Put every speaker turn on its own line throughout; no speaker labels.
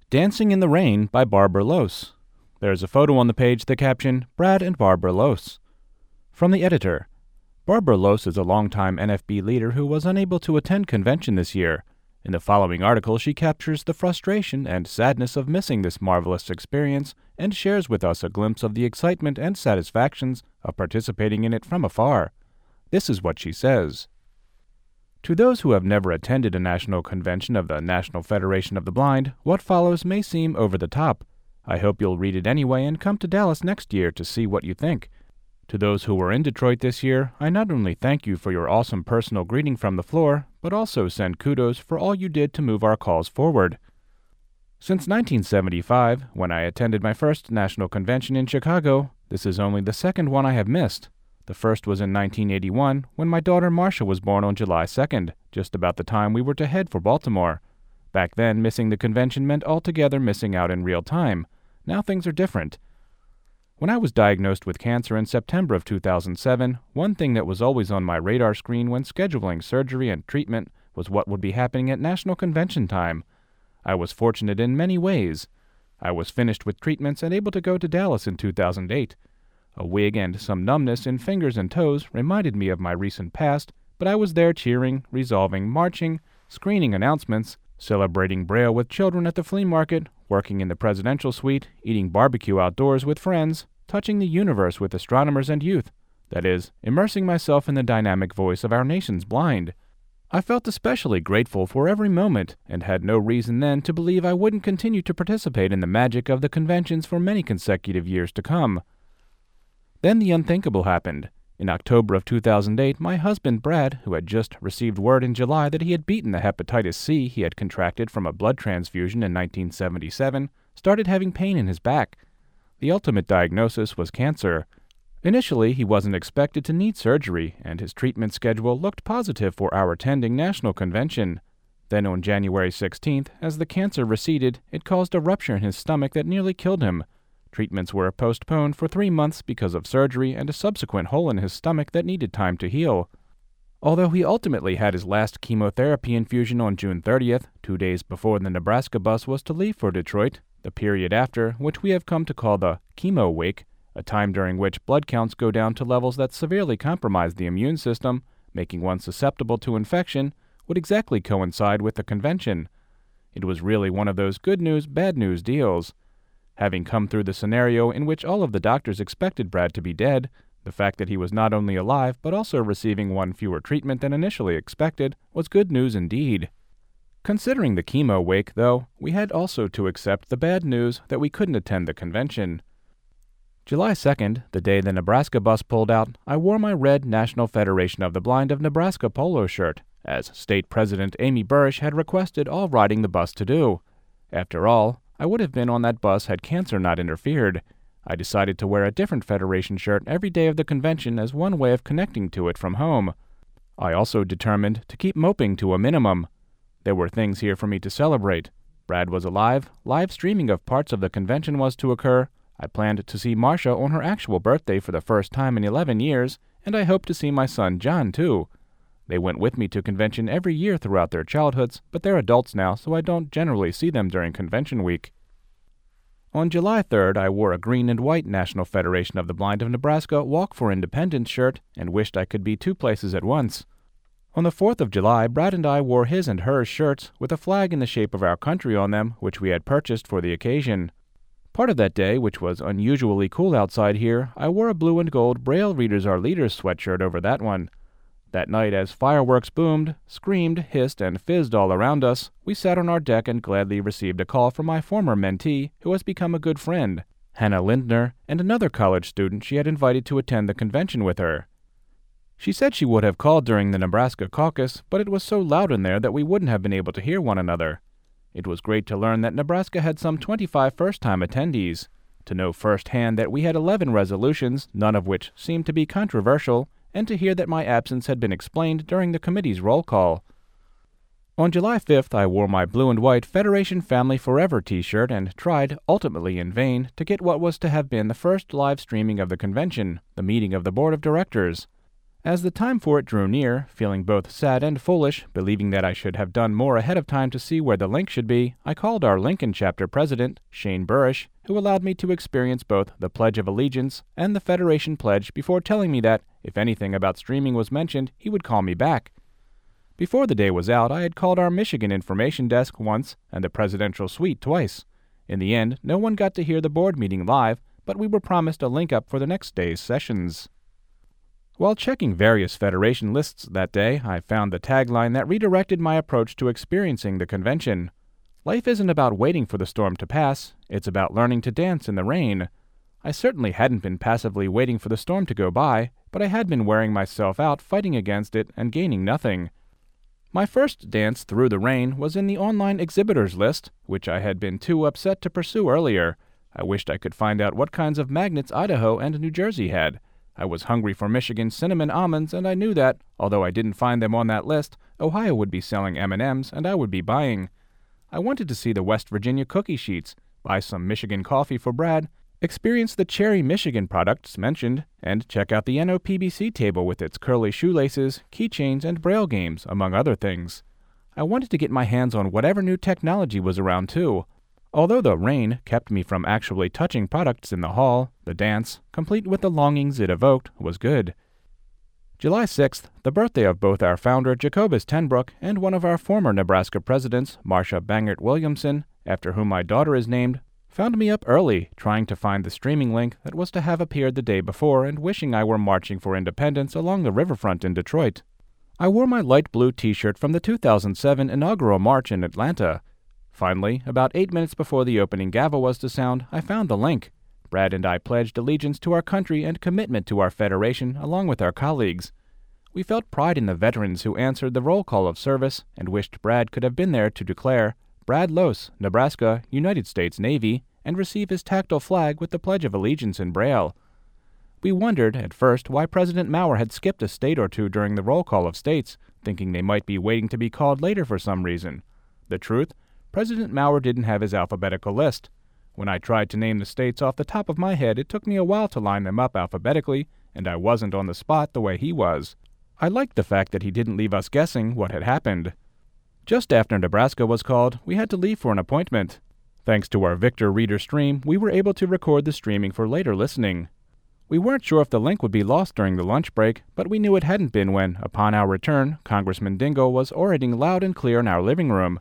Dancing in the Rain by Barbara Lose. There's a photo on the page, the caption, Brad and Barbara Lose. From the editor. Barbara Lose is a longtime NFB leader who was unable to attend convention this year. In the following article, she captures the frustration and sadness of missing this marvelous experience and shares with us a glimpse of the excitement and satisfactions of participating in it from afar. This is what she says. To those who have never attended a national convention of the National Federation of the Blind, what follows may seem over the top. I hope you'll read it anyway and come to Dallas next year to see what you think. To those who were in Detroit this year, I not only thank you for your awesome personal greeting from the floor, but also send kudos for all you did to move our cause forward. Since 1975, when I attended my first national convention in Chicago, this is only the second one I have missed. The first was in 1981, when my daughter Marcia was born on July 2nd, just about the time we were to head for Baltimore. Back then, missing the convention meant altogether missing out in real time. Now things are different. When I was diagnosed with cancer in September of 2007, one thing that was always on my radar screen when scheduling surgery and treatment was what would be happening at national convention time. I was fortunate in many ways. I was finished with treatments and able to go to Dallas in 2008. A wig and some numbness in fingers and toes reminded me of my recent past, but I was there cheering, resolving, marching, screening announcements, celebrating Braille with children at the flea market, working in the presidential suite, eating barbecue outdoors with friends, touching the universe with astronomers and youth. That is, immersing myself in the dynamic voice of our nation's blind. I felt especially grateful for every moment, and had no reason then to believe I wouldn't continue to participate in the magic of the conventions for many consecutive years to come. Then the unthinkable happened. In October of 2008, my husband Brad, who had just received word in July that he had beaten the hepatitis C he had contracted from a blood transfusion in 1977, started having pain in his back. The ultimate diagnosis was cancer. Initially, he wasn't expected to need surgery, and his treatment schedule looked positive for our attending national convention. Then on January 16th, as the cancer receded, it caused a rupture in his stomach that nearly killed him. Treatments were postponed for 3 months because of surgery and a subsequent hole in his stomach that needed time to heal. Although he ultimately had his last chemotherapy infusion on June 30th, 2 days before the Nebraska bus was to leave for Detroit, the period after, which we have come to call the chemo wake, a time during which blood counts go down to levels that severely compromise the immune system, making one susceptible to infection, would exactly coincide with the convention. It was really one of those good news, bad news deals. Having come through the scenario in which all of the doctors expected Brad to be dead, the fact that he was not only alive but also receiving one fewer treatment than initially expected was good news indeed. Considering the chemo wake, though, we had also to accept the bad news that we couldn't attend the convention. July 2nd, the day the Nebraska bus pulled out, I wore my red National Federation of the Blind of Nebraska polo shirt, as State President Amy Burrish had requested all riding the bus to do. After all, I would have been on that bus had cancer not interfered. I decided to wear a different Federation shirt every day of the convention as one way of connecting to it from home. I also determined to keep moping to a minimum. There were things here for me to celebrate. Brad was alive, live streaming of parts of the convention was to occur, I planned to see Marcia on her actual birthday for the first time in 11 years, and I hoped to see my son John too. They went with me to convention every year throughout their childhoods, but they're adults now, so I don't generally see them during convention week. On July 3rd, I wore a green and white National Federation of the Blind of Nebraska Walk for Independence shirt and wished I could be 2 places at once. On the 4th of July, Brad and I wore his and hers shirts with a flag in the shape of our country on them, which we had purchased for the occasion. Part of that day, which was unusually cool outside here, I wore a blue and gold Braille Readers Are Leaders sweatshirt over that one. That night, as fireworks boomed, screamed, hissed, and fizzed all around us, we sat on our deck and gladly received a call from my former mentee, who has become a good friend, Hannah Lindner, and another college student she had invited to attend the convention with her. She said she would have called during the Nebraska caucus, but it was so loud in there that we wouldn't have been able to hear one another. It was great to learn that Nebraska had some 25 first-time attendees, to know firsthand that we had 11 resolutions, none of which seemed to be controversial, and to hear that my absence had been explained during the committee's roll call. On July 5th, I wore my blue and white Federation Family Forever t-shirt and tried, ultimately in vain, to get what was to have been the first live streaming of the convention, the meeting of the board of directors. As the time for it drew near, feeling both sad and foolish, believing that I should have done more ahead of time to see where the link should be, I called our Lincoln chapter president, Shane Burrish, who allowed me to experience both the Pledge of Allegiance and the Federation Pledge before telling me that, if anything about streaming was mentioned, he would call me back. Before the day was out, I had called our Michigan information desk once and the presidential suite twice. In the end, no one got to hear the board meeting live, but we were promised a link up for the next day's sessions. While checking various Federation lists that day, I found the tagline that redirected my approach to experiencing the convention. Life isn't about waiting for the storm to pass, it's about learning to dance in the rain. I certainly hadn't been passively waiting for the storm to go by, but I had been wearing myself out fighting against it and gaining nothing. My first dance through the rain was in the online exhibitors list, which I had been too upset to pursue earlier. I wished I could find out what kinds of magnets Idaho and New Jersey had. I was hungry for Michigan cinnamon almonds, and I knew that, although I didn't find them on that list, Ohio would be selling M&Ms, and I would be buying. I wanted to see the West Virginia cookie sheets, buy some Michigan coffee for Brad, experience the cherry Michigan products mentioned, and check out the NOPBC table with its curly shoelaces, keychains, and braille games, among other things. I wanted to get my hands on whatever new technology was around too. Although the rain kept me from actually touching products in the hall, the dance, complete with the longings it evoked, was good. July 6th, the birthday of both our founder Jacobus Tenbrook and one of our former Nebraska presidents, Marsha Bangert Williamson, after whom my daughter is named, found me up early, trying to find the streaming link that was to have appeared the day before and wishing I were marching for independence along the riverfront in Detroit. I wore my light blue t-shirt from the 2007 inaugural march in Atlanta. Finally, about 8 minutes before the opening gavel was to sound, I found the link. Brad and I pledged allegiance to our country and commitment to our Federation along with our colleagues. We felt pride in the veterans who answered the roll call of service and wished Brad could have been there to declare, Brad Loos, Nebraska, United States Navy, and receive his tactile flag with the Pledge of Allegiance in Braille. We wondered, at first, why President Maurer had skipped a state or two during the roll call of states, thinking they might be waiting to be called later for some reason. The truth? President Maurer didn't have his alphabetical list. When I tried to name the states off the top of my head, it took me a while to line them up alphabetically, and I wasn't on the spot the way he was. I liked the fact that he didn't leave us guessing what had happened. Just after Nebraska was called, we had to leave for an appointment. Thanks to our Victor Reader stream, we were able to record the streaming for later listening. We weren't sure if the link would be lost during the lunch break, but we knew it hadn't been when, upon our return, Congressman Dingell was orating loud and clear in our living room.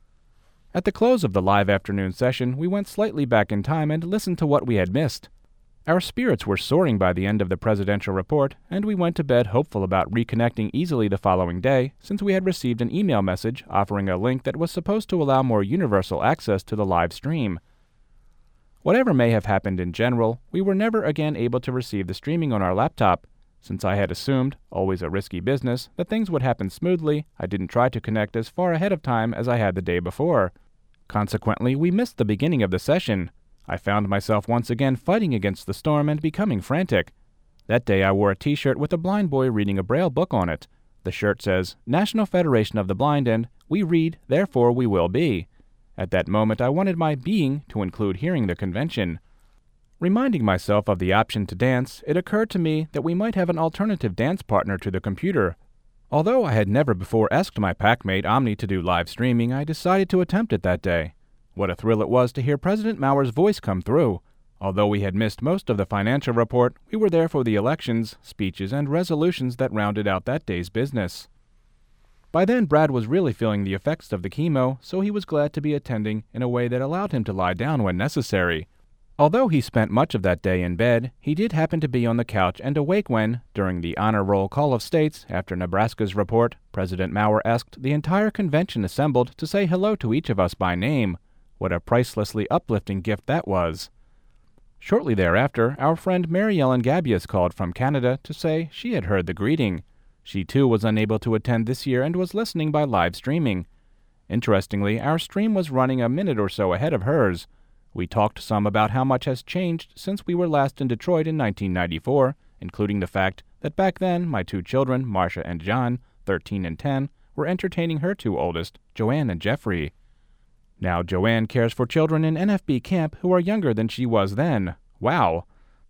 At the close of the live afternoon session, we went slightly back in time and listened to what we had missed. Our spirits were soaring by the end of the presidential report, and we went to bed hopeful about reconnecting easily the following day, since we had received an email message offering a link that was supposed to allow more universal access to the live stream. Whatever may have happened in general, we were never again able to receive the streaming on our laptop. Since I had assumed, always a risky business, that things would happen smoothly, I didn't try to connect as far ahead of time as I had the day before. Consequently, we missed the beginning of the session. I found myself once again fighting against the storm and becoming frantic. That day I wore a t-shirt with a blind boy reading a Braille book on it. The shirt says, National Federation of the Blind and We Read, Therefore We Will Be. At that moment I wanted my being to include hearing the convention. Reminding myself of the option to dance, it occurred to me that we might have an alternative dance partner to the computer. Although I had never before asked my packmate Omni to do live streaming, I decided to attempt it that day. What a thrill it was to hear President Maurer's voice come through. Although we had missed most of the financial report, we were there for the elections, speeches, and resolutions that rounded out that day's business. By then, Brad was really feeling the effects of the chemo, so he was glad to be attending in a way that allowed him to lie down when necessary. Although he spent much of that day in bed, he did happen to be on the couch and awake when, during the honor roll call of states after Nebraska's report, President Maurer asked the entire convention assembled to say hello to each of us by name. What a pricelessly uplifting gift that was. Shortly thereafter, our friend Mary Ellen Gabius called from Canada to say she had heard the greeting. She too was unable to attend this year and was listening by live streaming. Interestingly, our stream was running a minute or so ahead of hers. We talked some about how much has changed since we were last in Detroit in 1994, including the fact that back then my two children, Marcia and John, 13 and 10, were entertaining her two oldest, Joanne and Jeffrey. Now Joanne cares for children in NFB camp who are younger than she was then. Wow!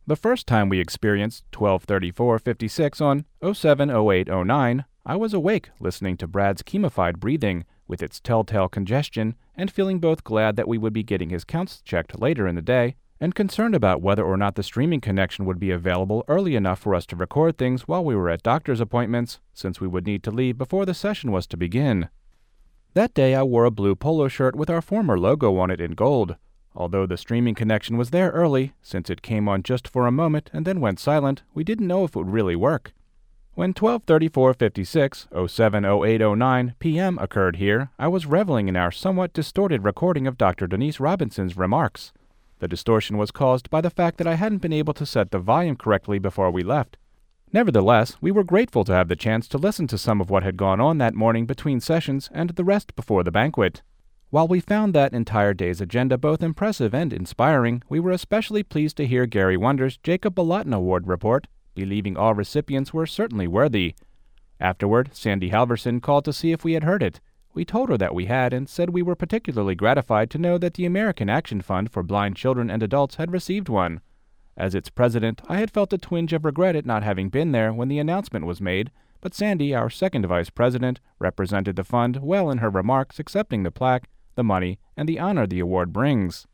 The first time we experienced 12:34:56 on 07:08:09, I was awake listening to Brad's chemified breathing with its telltale congestion and feeling both glad that we would be getting his counts checked later in the day and concerned about whether or not the streaming connection would be available early enough for us to record things while we were at doctor's appointments, since we would need to leave before the session was to begin. That day I wore a blue polo shirt with our former logo on it in gold. Although the streaming connection was there early, since it came on just for a moment and then went silent, we didn't know if it would really work. When 12:34:56, 07:08:09 p.m. occurred here, I was reveling in our somewhat distorted recording of Dr. Denise Robinson's remarks. The distortion was caused by the fact that I hadn't been able to set the volume correctly before we left. Nevertheless, we were grateful to have the chance to listen to some of what had gone on that morning between sessions and the rest before the banquet. While we found that entire day's agenda both impressive and inspiring, we were especially pleased to hear Gary Wonder's Jacob Balatin Award report, believing all recipients were certainly worthy. Afterward, Sandy Halverson called to see if we had heard it. We told her that we had and said we were particularly gratified to know that the American Action Fund for Blind Children and Adults had received one. As its president, I had felt a twinge of regret at not having been there when the announcement was made, but Sandy, our second vice president, represented the fund well in her remarks, accepting the plaque, the money, and the honor the award brings.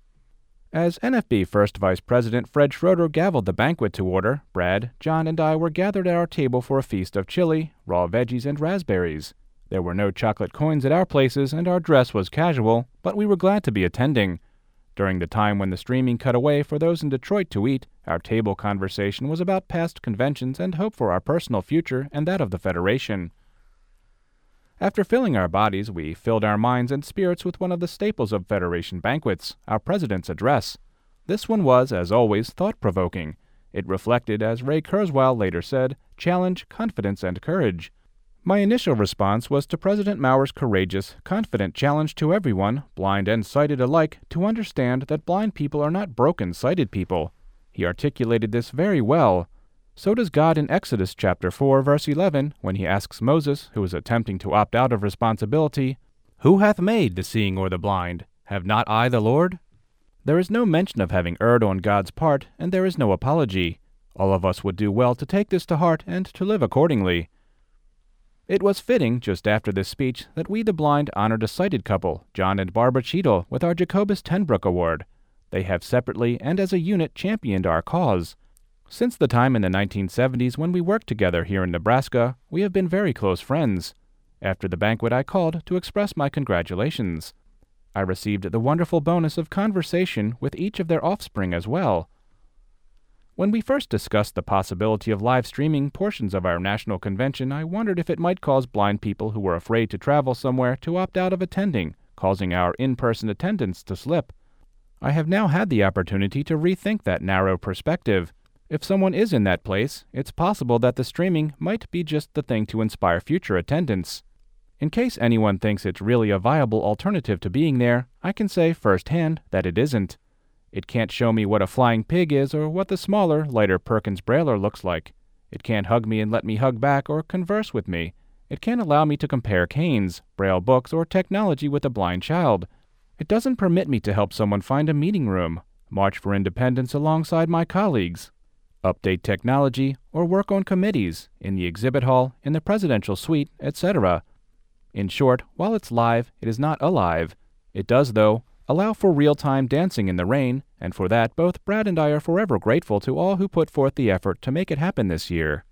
As NFB First Vice President Fred Schroeder gavelled the banquet to order, Brad, John, and I were gathered at our table for a feast of chili, raw veggies, and raspberries. There were no chocolate coins at our places, and our dress was casual, but we were glad to be attending. During the time when the streaming cut away for those in Detroit to eat, our table conversation was about past conventions and hope for our personal future and that of the Federation. After filling our bodies, we filled our minds and spirits with one of the staples of Federation banquets, our President's Address. This one was, as always, thought-provoking. It reflected, as Ray Kurzweil later said, challenge, confidence, and courage. My initial response was to President Mauer's courageous, confident challenge to everyone, blind and sighted alike, to understand that blind people are not broken sighted people. He articulated this very well. So does God in Exodus chapter 4, verse 11, when he asks Moses, who is attempting to opt out of responsibility, "Who hath made the seeing or the blind? Have not I the Lord?" There is no mention of having erred on God's part, and there is no apology. All of us would do well to take this to heart and to live accordingly. It was fitting, just after this speech, that We the Blind honored a sighted couple, John and Barbara Cheadle, with our Jacobus Tenbrook Award. They have separately and as a unit championed our cause. Since the time in the 1970s when we worked together here in Nebraska, we have been very close friends. After the banquet I called to express my congratulations. I received the wonderful bonus of conversation with each of their offspring as well. When we first discussed the possibility of live streaming portions of our national convention, I wondered if it might cause blind people who were afraid to travel somewhere to opt out of attending, causing our in-person attendance to slip. I have now had the opportunity to rethink that narrow perspective. If someone is in that place, it's possible that the streaming might be just the thing to inspire future attendance. In case anyone thinks it's really a viable alternative to being there, I can say firsthand that it isn't. It can't show me what a flying pig is or what the smaller, lighter Perkins Brailler looks like. It can't hug me and let me hug back or converse with me. It can't allow me to compare canes, Braille books, or technology with a blind child. It doesn't permit me to help someone find a meeting room, march for independence alongside my colleagues, update technology, or work on committees, in the exhibit hall, in the presidential suite, etc. In short, while it's live, it is not alive. It does, though, allow for real-time dancing in the rain, and for that both Brad and I are forever grateful to all who put forth the effort to make it happen this year.